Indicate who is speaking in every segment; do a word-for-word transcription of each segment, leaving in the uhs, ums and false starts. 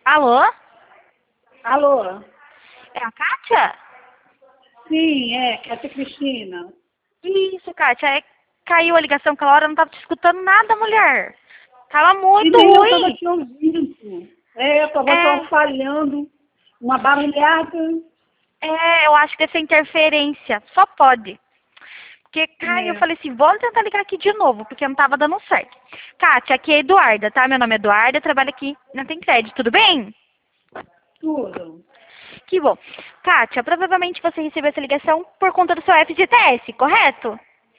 Speaker 1: Alô?
Speaker 2: Alô?
Speaker 1: É a Kátia?
Speaker 2: Sim, é, Cátia Cristina.
Speaker 1: Isso, Kátia. É, caiu a ligação aquela hora, eu não tava te escutando nada, mulher. Tava
Speaker 2: E
Speaker 1: muito
Speaker 2: nem eu estava
Speaker 1: ruim.
Speaker 2: te ouvindo. É, a tua voz estava
Speaker 1: É,
Speaker 2: falhando, uma barulhada.
Speaker 1: é, eu acho que essa interferência. Só pode. Porque, Caio, eu
Speaker 2: É,
Speaker 1: falei assim, vou tentar ligar aqui de novo, porque não tava dando certo. Kátia, aqui é Eduarda, tá? Meu nome é Eduarda, eu trabalho aqui na Tem Crédito, tudo bem?
Speaker 2: tudo.
Speaker 1: Que bom. Kátia, provavelmente você recebeu essa ligação por conta do seu F G T S, correto?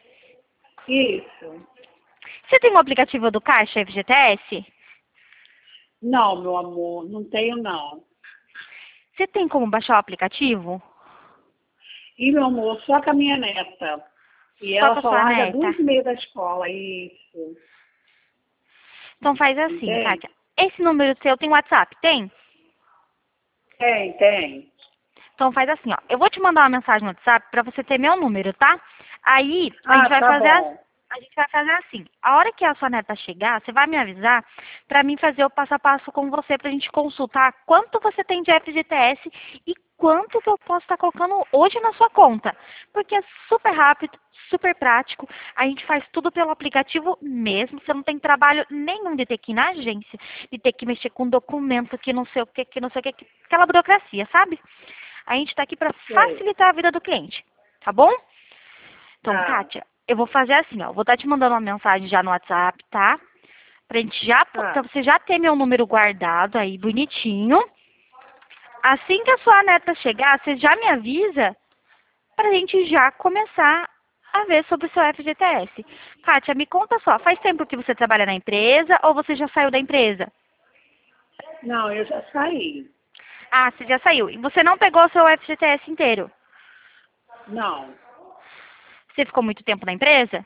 Speaker 2: Isso.
Speaker 1: Você tem um aplicativo do Caixa F G T S?
Speaker 2: Não, meu amor, não tenho não.
Speaker 1: Você tem como baixar o aplicativo?
Speaker 2: E, meu amor, só com a minha neta. E
Speaker 1: Só
Speaker 2: ela
Speaker 1: com a
Speaker 2: só
Speaker 1: sua
Speaker 2: larga
Speaker 1: neta?
Speaker 2: duas e meia da escola, isso.
Speaker 1: Então faz assim,
Speaker 2: Entende?
Speaker 1: Kátia. Esse número seu tem WhatsApp? Tem?
Speaker 2: Tem, tem.
Speaker 1: Então faz assim, ó. Eu vou te mandar uma mensagem no WhatsApp pra você ter meu número, tá? Aí a gente
Speaker 2: Ah,
Speaker 1: vai
Speaker 2: tá
Speaker 1: fazer as-
Speaker 2: bom.
Speaker 1: a gente vai fazer assim. A hora que a sua neta chegar, você vai me avisar pra mim fazer o passo a passo com você pra gente consultar quanto você tem de F G T S e quanto que eu posso estar colocando hoje na sua conta. Porque é super rápido, super prático. A gente faz tudo pelo aplicativo mesmo. Você não tem trabalho nenhum de ter que ir na agência, de ter que mexer com documento, que não sei o que, que não sei o que, que- aquela burocracia, sabe? A gente está aqui para
Speaker 2: Sei.
Speaker 1: facilitar a vida do cliente, tá bom? Então,
Speaker 2: Tá,
Speaker 1: Kátia, eu vou fazer assim, ó. Vou estar te mandando uma mensagem já no WhatsApp, tá? Pra gente já, pra
Speaker 2: tá.
Speaker 1: você já ter meu número guardado aí, bonitinho. Assim que a sua neta chegar, você já me avisa pra gente já começar a ver sobre o seu F G T S. Kátia, me conta só, faz tempo que você trabalha na empresa ou você já saiu da empresa?
Speaker 2: Não, eu já saí.
Speaker 1: Ah, você já saiu. E você não pegou o seu F G T S inteiro?
Speaker 2: Não.
Speaker 1: Você ficou muito tempo na empresa?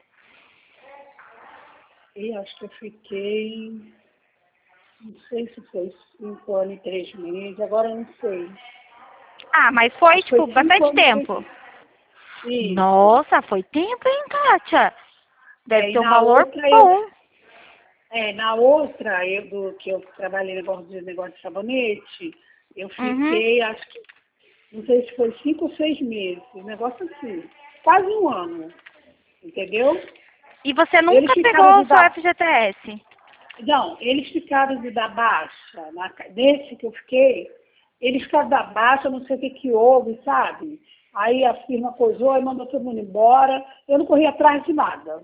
Speaker 2: E acho que eu fiquei, não sei se foi cinco anos e três meses, agora eu não sei.
Speaker 1: Ah, mas foi,
Speaker 2: Acho que
Speaker 1: tipo,
Speaker 2: foi cinco
Speaker 1: bastante
Speaker 2: anos e três
Speaker 1: tempo.
Speaker 2: meses. Isso.
Speaker 1: Nossa, foi tempo, hein, Kátia? Deve
Speaker 2: É, e
Speaker 1: ter um
Speaker 2: na
Speaker 1: valor
Speaker 2: outra eu,
Speaker 1: bom.
Speaker 2: é, na outra, eu, do, que eu trabalhei no negócio de negócio de sabonete, eu
Speaker 1: Uhum.
Speaker 2: fiquei, acho que, não sei se foi cinco ou seis meses, um negócio assim, quase um ano, entendeu?
Speaker 1: E você
Speaker 2: Eles
Speaker 1: nunca
Speaker 2: ficaram
Speaker 1: pegou
Speaker 2: de
Speaker 1: o seu
Speaker 2: dar,
Speaker 1: F G T S?
Speaker 2: não, eles ficaram de dar baixa, na, nesse que eu fiquei, eles ficaram da baixa, não sei o que que houve, sabe? Aí a firma coisou e mandou todo mundo embora, eu não corri atrás de nada.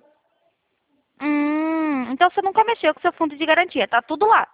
Speaker 1: Hum, então você nunca mexeu com seu fundo de garantia, tá tudo lá.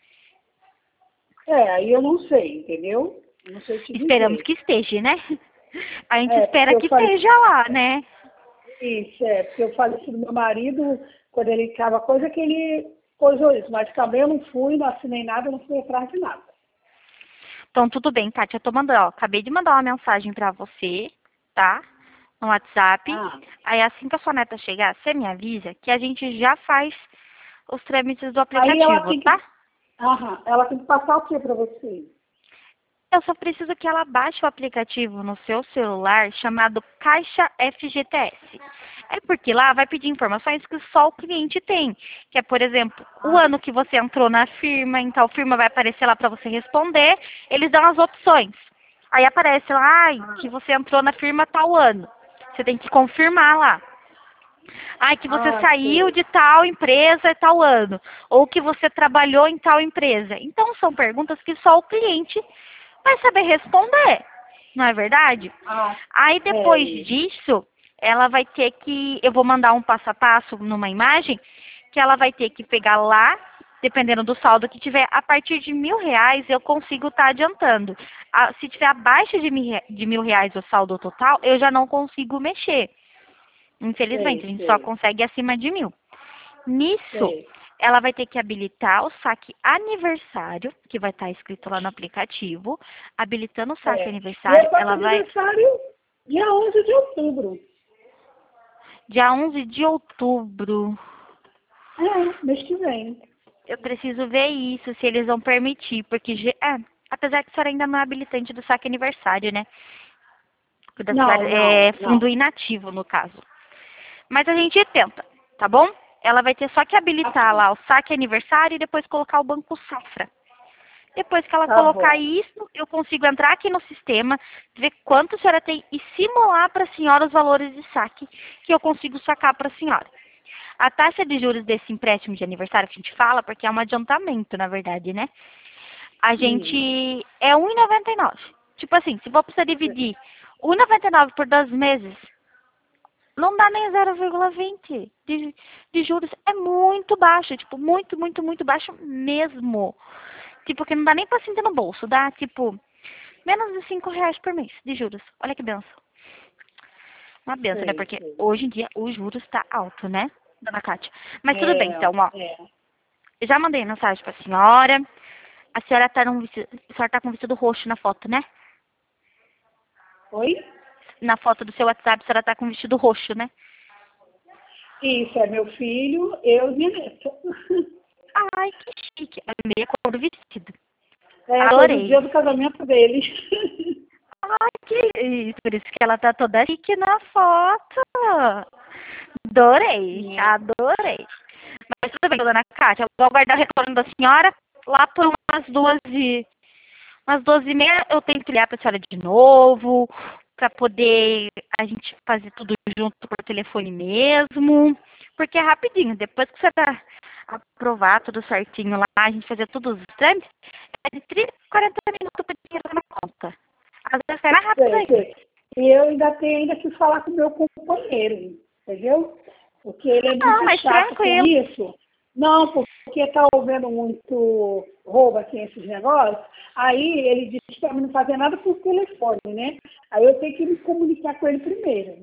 Speaker 2: É, aí eu não sei, entendeu? Eu não sei te
Speaker 1: Esperamos
Speaker 2: dizer.
Speaker 1: que esteja, né? A gente
Speaker 2: É, porque
Speaker 1: espera
Speaker 2: eu
Speaker 1: que
Speaker 2: falei,
Speaker 1: esteja lá, né?
Speaker 2: isso, é, porque eu faleci do meu marido, quando ele estava coisa que ele coisou isso, mas também eu não fui, não assinei nada, eu não fui atrás de nada.
Speaker 1: Então tudo bem, Kátia, eu tô mandando, ó, acabei de mandar uma mensagem pra você, tá? No WhatsApp.
Speaker 2: Ah,
Speaker 1: Aí assim que a sua neta chegar, você me avisa que a gente já faz os trâmites do
Speaker 2: aí ela
Speaker 1: aplicativo,
Speaker 2: tem
Speaker 1: tá?
Speaker 2: que, aham, ela tem que passar o que para você?
Speaker 1: Eu só preciso que ela baixe o aplicativo no seu celular chamado Caixa F G T S. É porque lá vai pedir informações que só o cliente tem. Que é, por exemplo, o
Speaker 2: Ah,
Speaker 1: ano que você entrou na firma, então a firma vai aparecer lá para você responder. Eles dão as opções. Aí aparece lá, ai, que
Speaker 2: ah,
Speaker 1: você entrou na firma tal ano. Você tem que confirmar lá. Ai, que você
Speaker 2: ah,
Speaker 1: saiu
Speaker 2: sei,
Speaker 1: de tal empresa tal ano. Ou que você trabalhou em tal empresa. Então, são perguntas que só o cliente vai saber responder. Não é verdade?
Speaker 2: ah,
Speaker 1: Aí, depois
Speaker 2: é,
Speaker 1: disso, ela vai ter que... Eu vou mandar um passo a passo numa imagem que ela vai ter que pegar lá, dependendo do saldo que tiver, a partir de mil reais eu consigo estar adiantando. Ah, se tiver abaixo de mil, re- de mil reais o saldo total, eu já não consigo mexer. Infelizmente, a
Speaker 2: sei,
Speaker 1: gente só
Speaker 2: sei,
Speaker 1: consegue acima de mil. Nisso,
Speaker 2: sei.
Speaker 1: ela vai ter que habilitar o saque aniversário, que vai estar escrito lá no aplicativo. Habilitando o saque
Speaker 2: É. Eu
Speaker 1: aniversário,
Speaker 2: faço
Speaker 1: ela vai,
Speaker 2: aniversário dia onze de outubro.
Speaker 1: dia onze de outubro.
Speaker 2: É, mês que vem.
Speaker 1: Eu preciso ver isso, se eles vão permitir, porque, ge- é, apesar que a senhora ainda não é habilitante do saque aniversário, né? O da senhora
Speaker 2: Não,
Speaker 1: é
Speaker 2: não,
Speaker 1: fundo
Speaker 2: não.
Speaker 1: inativo, no caso. Mas a gente tenta, tá bom? Ela vai ter só que
Speaker 2: Tá
Speaker 1: habilitar
Speaker 2: bom.
Speaker 1: lá o saque aniversário e depois colocar o Banco Safra. Depois que ela
Speaker 2: Tá
Speaker 1: colocar
Speaker 2: bom.
Speaker 1: isso, eu consigo entrar aqui no sistema, ver quanto a senhora tem e simular para a senhora os valores de saque que eu consigo sacar para a senhora. A taxa de juros desse empréstimo de aniversário que a gente fala, porque é um adiantamento, na verdade, né? A
Speaker 2: Sim.
Speaker 1: gente é um e noventa e nove. Tipo assim, se for precisar dividir um e noventa e nove por doze meses, não dá nem zero vírgula vinte de, de juros. É muito baixo, tipo, muito, muito, muito baixo mesmo. Tipo, que não dá nem pra sentir no bolso. Dá, tipo, menos de cinco reais por mês de juros. Olha que benção. Uma benção, né?
Speaker 2: Sei,
Speaker 1: Porque
Speaker 2: sei.
Speaker 1: hoje em dia o juros tá alto, né, dona Kátia? Mas tudo bem,
Speaker 2: É,
Speaker 1: então, ó.
Speaker 2: é.
Speaker 1: Eu já mandei mensagem pra senhora. A senhora tá, num vestido, a senhora tá com um vestido roxo na foto, né?
Speaker 2: Oi?
Speaker 1: Na foto do seu WhatsApp, a senhora tá com um vestido roxo, né?
Speaker 2: Isso, é meu filho, eu e minha neta.
Speaker 1: Ai, que chique. A meia cor do vestido.
Speaker 2: É, foi no
Speaker 1: Adorei.
Speaker 2: dia do casamento deles.
Speaker 1: Ai, que isso. Por isso que ela tá toda chique na foto. Adorei.
Speaker 2: É.
Speaker 1: Adorei. Mas tudo bem, dona Kátia. Eu vou aguardar o retorno da senhora. Lá por umas duas e... Umas doze e meia eu tenho que ligar pra senhora de novo. Pra poder a gente fazer tudo junto por telefone mesmo. Porque é rapidinho. Depois que você tá aprovar tudo certinho lá, a gente fazer todos os trâmites, é de trinta a quarenta minutos para dinheiro na conta. Às vezes é mais rápido
Speaker 2: Sei,
Speaker 1: ainda.
Speaker 2: sei. E eu ainda tenho ainda que falar com o meu companheiro, entendeu? Porque ele é
Speaker 1: Não,
Speaker 2: muito
Speaker 1: mas
Speaker 2: chato com
Speaker 1: tranquilo.
Speaker 2: isso. Não, porque está havendo muito roubo aqui nesses negócios. Aí ele disse para mim não fazer nada por telefone, né? Aí eu tenho que me comunicar com ele primeiro.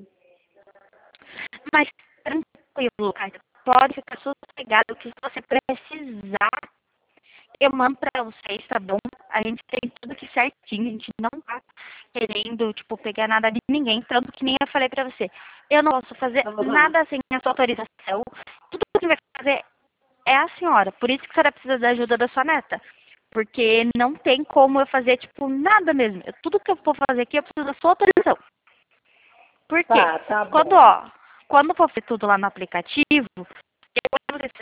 Speaker 1: Mas tranquilo, Caio. Pode ficar sossegado que se você precisar, eu mando pra vocês, tá bom? A gente tem tudo aqui certinho, a gente não tá querendo, tipo, pegar nada de ninguém, tanto que nem eu falei pra você. Eu não posso fazer
Speaker 2: Aham.
Speaker 1: nada sem a sua autorização. Tudo que vai fazer é a senhora. Por isso que a senhora precisa da ajuda da sua neta. Porque não tem como eu fazer, tipo, nada mesmo. Eu- tudo que eu for fazer aqui, eu preciso da sua autorização. Por quê?
Speaker 2: Tá, tá
Speaker 1: Quando,
Speaker 2: bom.
Speaker 1: ó, quando for fazer tudo lá no aplicativo, depois você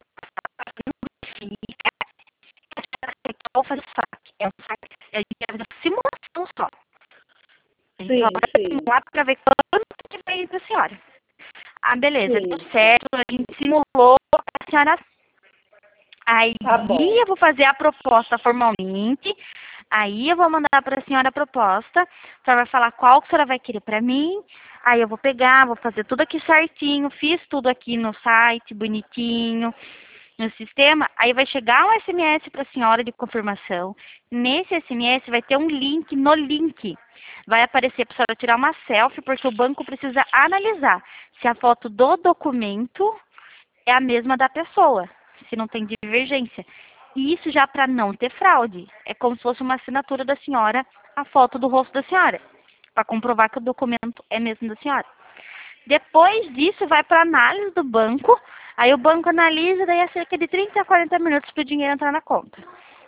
Speaker 1: verifica, eu vou fazer o saque. É um saque, a gente vai fazer uma simulação só. A gente só
Speaker 2: Sim,
Speaker 1: vai
Speaker 2: sim,
Speaker 1: simular para ver quanto que vai ir pra senhora. Ah, beleza, deu
Speaker 2: sim, sim.
Speaker 1: certo, a gente simulou, a senhora. Aí
Speaker 2: Tá bom.
Speaker 1: eu vou fazer a proposta formalmente. Aí eu vou mandar para a senhora a proposta. A senhora vai falar qual que a senhora vai querer para mim. Aí eu vou pegar, vou fazer tudo aqui certinho. Fiz tudo aqui no site, bonitinho, no sistema. Aí vai chegar um S M S para a senhora de confirmação. Nesse S M S vai ter um link. No link vai aparecer para a senhora tirar uma selfie, porque o banco precisa analisar se a foto do documento é a mesma da pessoa, se não tem divergência. E isso já para não ter fraude. É como se fosse uma assinatura da senhora, a foto do rosto da senhora, para comprovar que o documento é mesmo da senhora. Depois disso, vai para análise do banco. Aí o banco analisa, daí é cerca de trinta a quarenta minutos para o dinheiro entrar na conta.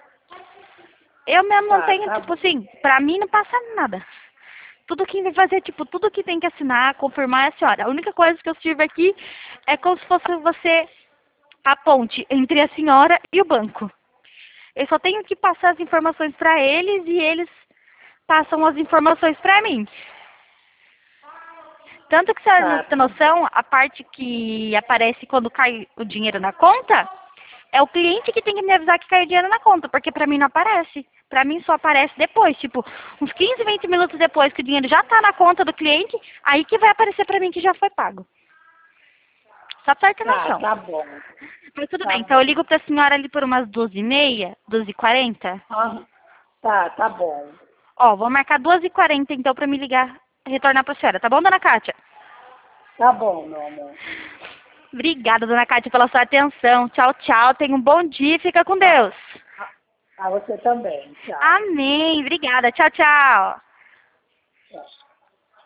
Speaker 1: Eu mesmo não
Speaker 2: Tá,
Speaker 1: tenho,
Speaker 2: tá
Speaker 1: tipo
Speaker 2: bom.
Speaker 1: assim, pra mim não passa nada. Tudo que vai fazer, tipo, tudo que tem que assinar, confirmar é a senhora. A única coisa que eu sirvo aqui é como se fosse você a ponte entre a senhora e o banco. Eu só tenho que passar as informações para eles e eles passam as informações para mim. Tanto que, você não
Speaker 2: Tá,
Speaker 1: tem
Speaker 2: tá.
Speaker 1: noção, a parte que aparece quando cai o dinheiro na conta, é o cliente que tem que me avisar que caiu dinheiro na conta, porque para mim não aparece. Para mim só aparece depois, tipo, uns quinze, vinte minutos depois que o dinheiro já está na conta do cliente, aí que vai aparecer para mim que já foi pago. Só pra ter
Speaker 2: Tá,
Speaker 1: noção.
Speaker 2: tá bom.
Speaker 1: Mas tudo
Speaker 2: Tá
Speaker 1: bem, então eu
Speaker 2: bom.
Speaker 1: ligo pra senhora ali por umas doze e meia, doze e quarenta.
Speaker 2: Aham. Tá, tá bom.
Speaker 1: Ó, vou marcar doze e quarenta então pra me ligar, retornar pra senhora, tá bom, dona Kátia?
Speaker 2: Tá bom, meu amor.
Speaker 1: Obrigada, dona Kátia, pela sua atenção. Tchau, tchau. Tenha um bom dia e fica com
Speaker 2: Tá.
Speaker 1: Deus.
Speaker 2: A você também. Tchau.
Speaker 1: Amém. Obrigada. Tchau, tchau.
Speaker 2: Tchau.